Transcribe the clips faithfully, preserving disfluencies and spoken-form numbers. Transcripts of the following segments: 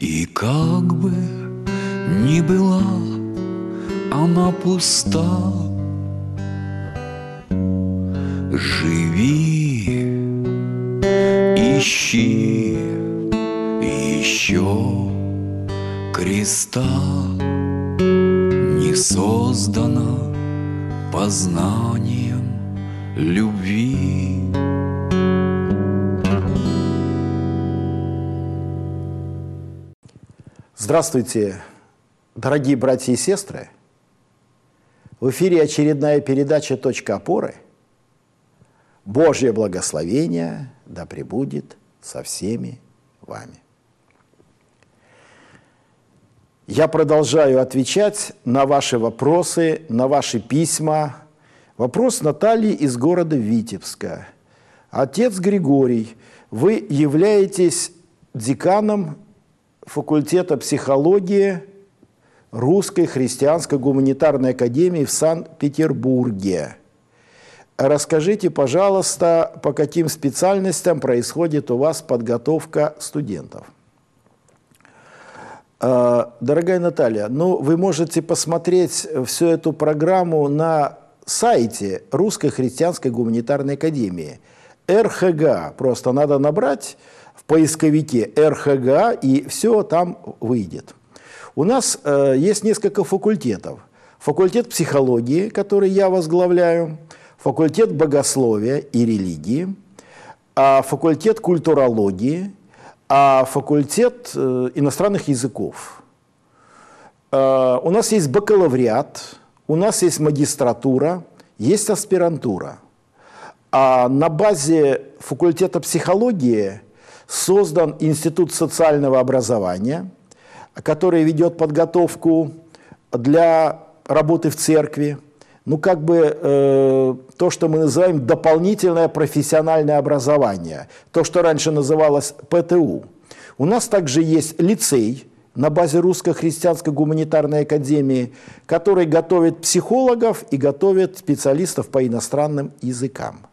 И как бы ни была она пуста, живи, ищи еще креста. Не создана познанием любви. Здравствуйте, дорогие братья и сестры! В эфире очередная передача «Точка опоры». Божье благословение да пребудет со всеми вами. Я продолжаю отвечать на ваши вопросы, на ваши письма. Вопрос Натальи из города Витебска. Отец Григорий, вы являетесь деканом факультета психологии Русской христианской гуманитарной академии в Санкт-Петербурге. Расскажите, пожалуйста, по каким специальностям происходит у вас подготовка студентов? Дорогая Наталья, ну вы можете посмотреть всю эту программу на сайте Русской христианской гуманитарной академии. эр ха гэ а. Просто надо набрать в поисковике эр ха гэ а, и все там выйдет. У нас э, есть несколько факультетов. Факультет психологии, который я возглавляю, факультет богословия и религии, а факультет культурологии, а факультет э, иностранных языков. Э, у нас есть бакалавриат, у нас есть магистратура, есть аспирантура. А на базе факультета психологии создан Институт социального образования, который ведет подготовку для работы в церкви. Ну, как бы э, то, что мы называем дополнительное профессиональное образование, то, что раньше называлось пэ тэ у. У нас также есть лицей на базе Русской христианской гуманитарной академии, который готовит психологов и готовит специалистов по иностранным языкам.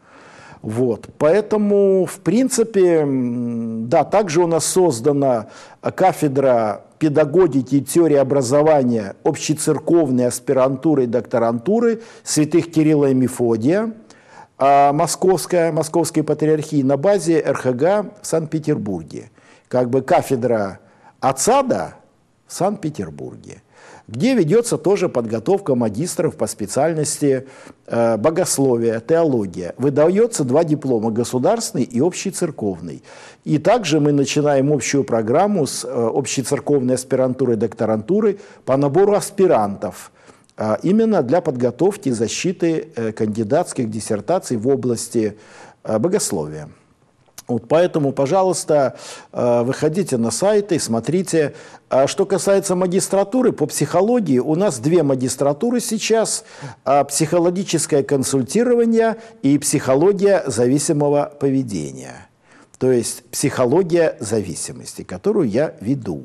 Вот. Поэтому, в принципе, да, также у нас создана кафедра педагогики и теории образования общецерковной аспирантуры и докторантуры святых Кирилла и Мефодия, Московская, Московской патриархии на базе эр ха гэ а в Санкт-Петербурге. Как бы кафедра АЦАДа в Санкт-Петербурге, где ведется тоже подготовка магистров по специальности э, богословия, теология. Выдается два диплома – государственный и общецерковный. И также мы начинаем общую программу с э, общецерковной аспирантуры и докторантуры по набору аспирантов, э, именно для подготовки и защиты э, кандидатских диссертаций в области э, богословия. Вот поэтому, пожалуйста, выходите на сайты, смотрите. Что касается магистратуры по психологии, у нас две магистратуры сейчас: психологическое консультирование и психология зависимого поведения. То есть психология зависимости, которую я веду.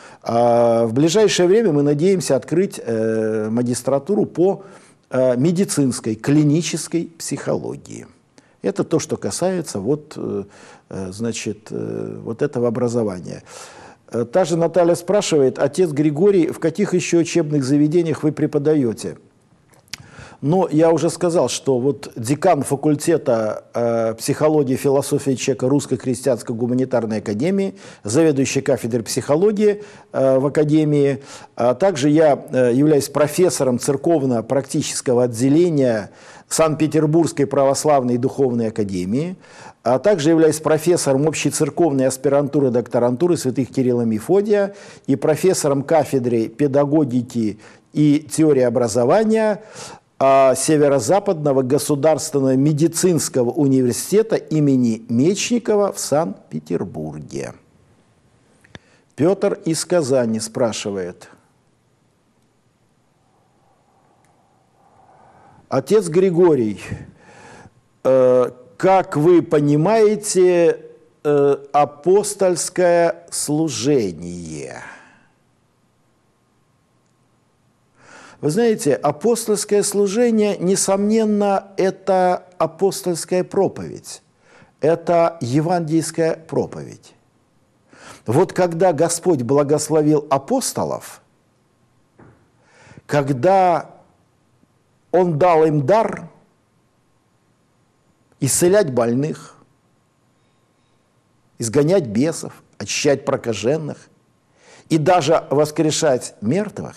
В ближайшее время мы надеемся открыть магистратуру по медицинской, клинической психологии. Это то, что касается вот, значит, вот этого образования. Та же Наталья спрашивает: отец Григорий, в каких еще учебных заведениях вы преподаете? Но я уже сказал, что вот декан факультета э, психологии и философии человека Русской христианской гуманитарной академии, заведующий кафедрой психологии э, в академии. А также я э, являюсь профессором церковно-практического отделения Санкт-Петербургской православной и духовной академии, а также являюсь профессором общей церковной аспирантуры и докторантуры святых Кирилла и Мефодия и профессором кафедры педагогики и теории образования Северо-Западного государственного медицинского университета имени Мечникова в Санкт-Петербурге. Петр из Казани спрашивает: отец Григорий, э, как вы понимаете, э, апостольское служение? Вы знаете, апостольское служение, несомненно, это апостольская проповедь, это евангельская проповедь. Вот когда Господь благословил апостолов, когда Он дал им дар исцелять больных, изгонять бесов, очищать прокаженных и даже воскрешать мертвых,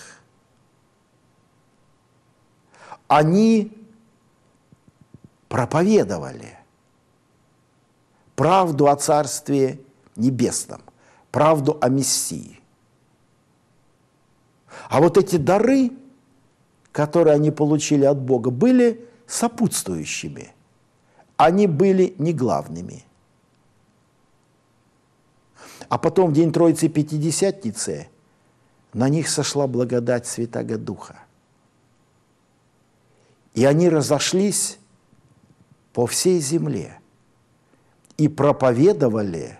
они проповедовали правду о Царстве Небесном, правду о Мессии. А вот эти дары, которые они получили от Бога, были сопутствующими. Они были не главными. А потом в день Троицы Пятидесятницы на них сошла благодать Святаго Духа. И они разошлись по всей земле и проповедовали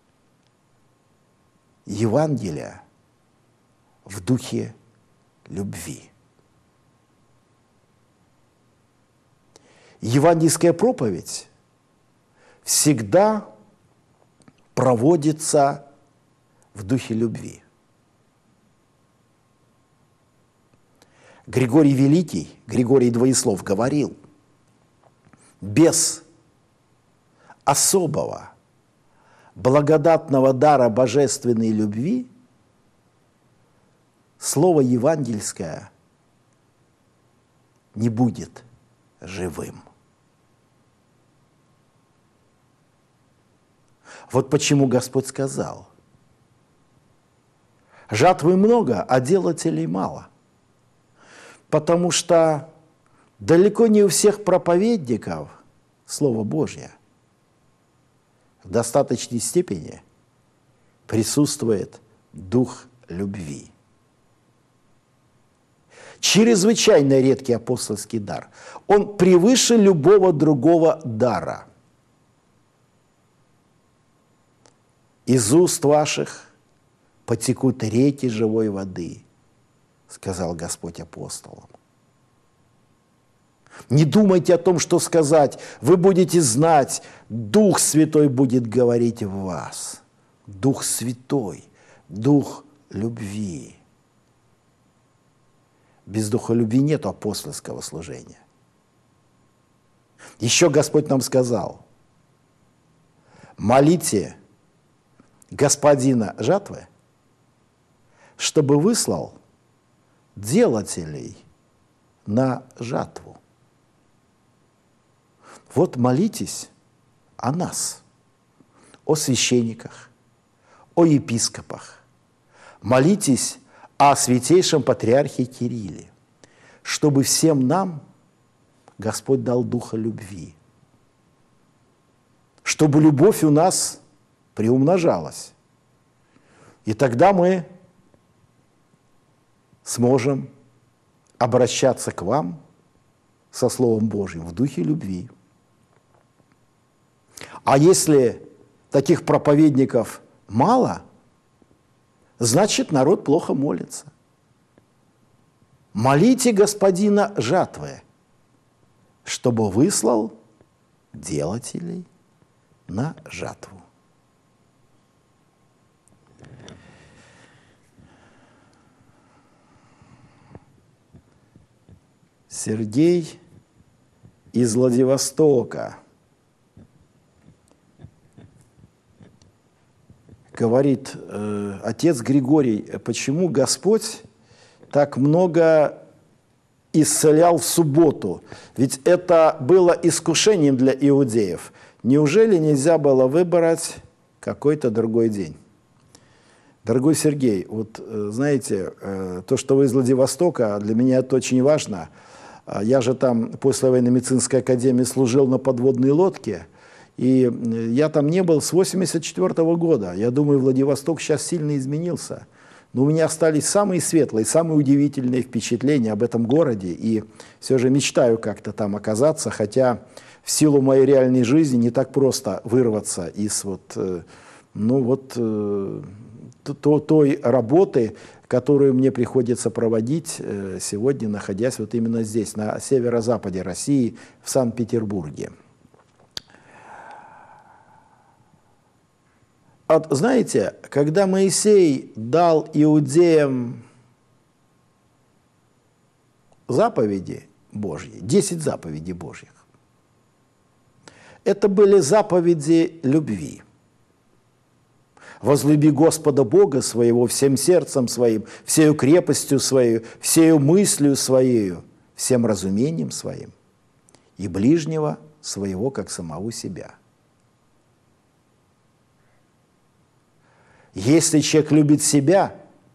Евангелие в духе любви. Евангельская проповедь всегда проводится в духе любви. Григорий Великий, Григорий Двоеслов говорил: без особого благодатного дара божественной любви слово евангельское не будет живым. Вот почему Господь сказал: жатвы много, а делателей мало. Потому что далеко не у всех проповедников Слово Божье в достаточной степени присутствует дух любви. Чрезвычайно редкий апостольский дар. Он превыше любого другого дара. «Из уст ваших потекут реки живой воды», сказал Господь апостолам. Не думайте о том, что сказать. Вы будете знать, Дух Святой будет говорить в вас. Дух Святой, Дух любви. Без Духа любви нет апостольского служения. Еще Господь нам сказал: молите Господина жатвы, чтобы выслал делателей на жатву. Вот молитесь о нас, о священниках, о епископах. Молитесь о святейшем патриархе Кирилле, чтобы всем нам Господь дал духа любви, чтобы любовь у нас приумножалась. И тогда мы сможем обращаться к вам со Словом Божьим в духе любви. А если таких проповедников мало, значит, народ плохо молится. Молите Господина жатвы, чтобы выслал делателей на жатву. Сергей из Владивостока говорит: э, отец Григорий, почему Господь так много исцелял в субботу? Ведь это было искушением для иудеев. Неужели нельзя было выбрать какой-то другой день? Дорогой Сергей, вот знаете, э, то, что вы из Владивостока, для меня это очень важно. Я же там после военно-медицинской академии служил на подводной лодке, и я там не был с восемьдесят четвёртого года. Я думаю, Владивосток сейчас сильно изменился. Но у меня остались самые светлые, самые удивительные впечатления об этом городе, и все же мечтаю как-то там оказаться, хотя в силу моей реальной жизни не так просто вырваться из вот, ну вот, той работы, которую мне приходится проводить сегодня, находясь вот именно здесь, на северо-западе России, в Санкт-Петербурге. Вот знаете, когда Моисей дал иудеям заповеди Божьи, десять заповедей Божьих, это были заповеди любви. «Возлюби Господа Бога своего всем сердцем своим, всею крепостью своей, всею мыслью своею, всем разумением своим, и ближнего своего, как самого себя». Если человек любит себя,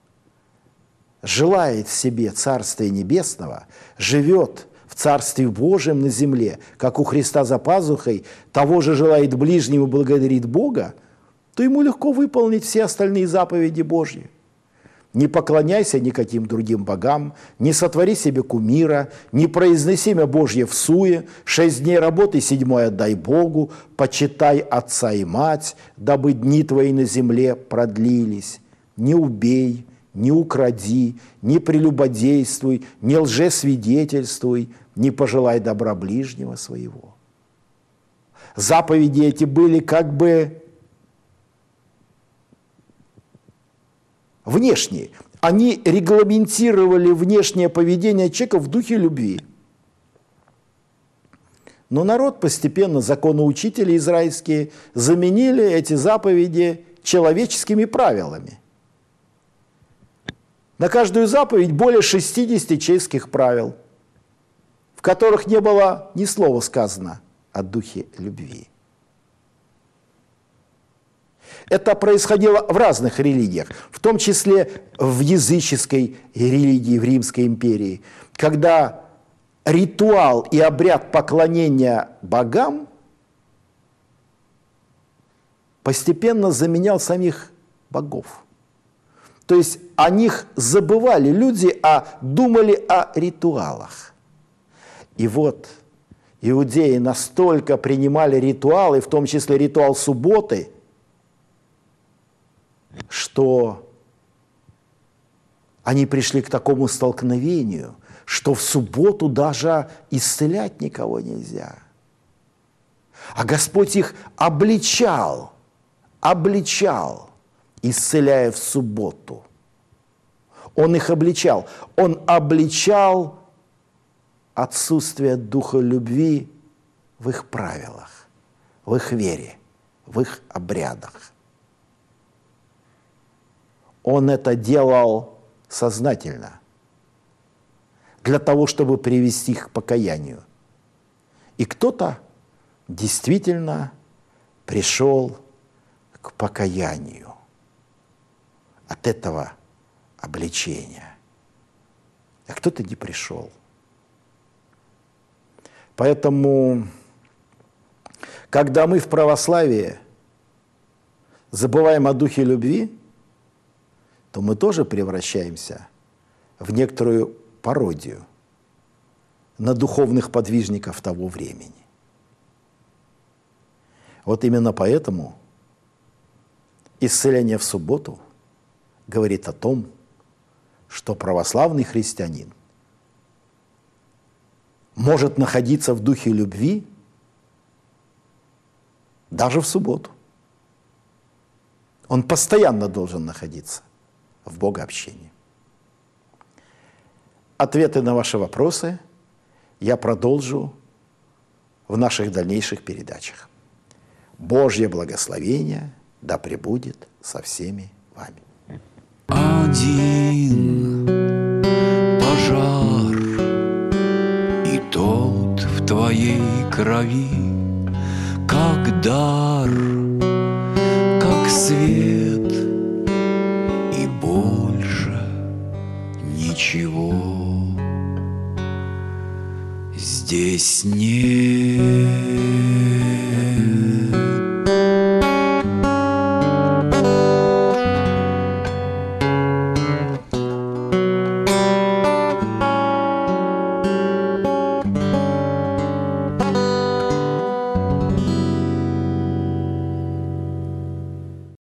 желает в себе Царствия Небесного, живет в Царстве Божьем на земле, как у Христа за пазухой, того же желает ближнему, благодарит Бога, то ему легко выполнить все остальные заповеди Божьи. Не поклоняйся никаким другим богам, не сотвори себе кумира, не произнеси имя Божье всуе, шесть дней работы, седьмой отдай Богу, почитай отца и мать, дабы дни твои на земле продлились. Не убей, не укради, не прелюбодействуй, не лжесвидетельствуй, не пожелай добра ближнего своего. Заповеди эти были как бы внешние. Они регламентировали внешнее поведение человека в духе любви. Но народ постепенно, законоучители израильские, заменили эти заповеди человеческими правилами. На каждую заповедь более шестидесяти человеческих правил, в которых не было ни слова сказано о духе любви. Это происходило в разных религиях, в том числе в языческой религии в Римской империи, когда ритуал и обряд поклонения богам постепенно заменял самих богов. То есть о них забывали люди, а думали о ритуалах. И вот иудеи настолько принимали ритуалы, в том числе ритуал субботы, что они пришли к такому столкновению, что в субботу даже исцелять никого нельзя. А Господь их обличал, обличал, исцеляя в субботу. Он их обличал. Он обличал отсутствие духа любви в их правилах, в их вере, в их обрядах. Он это делал сознательно, для того, чтобы привести их к покаянию. И кто-то действительно пришел к покаянию от этого обличения, а кто-то не пришел. Поэтому, когда мы в православии забываем о духе любви, то мы тоже превращаемся в некоторую пародию на духовных подвижников того времени. Вот именно поэтому исцеление в субботу говорит о том, что православный христианин может находиться в духе любви даже в субботу. Он постоянно должен находиться в богообщении. Ответы на ваши вопросы я продолжу в наших дальнейших передачах. Божье благословение да пребудет со всеми вами. Один пожар, и тот в твоей крови, как дар, как свет, и больше ничего. Здесь нет